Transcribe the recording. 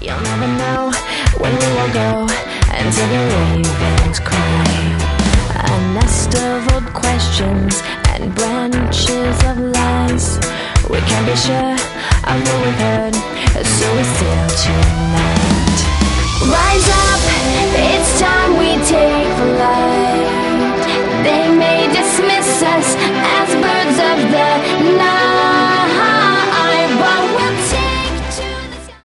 You'll never know when we will go until the ravens cry. A nest of old questions and branches of lies. We can't be sure of what we've heard, so we sail tonight. Rise up.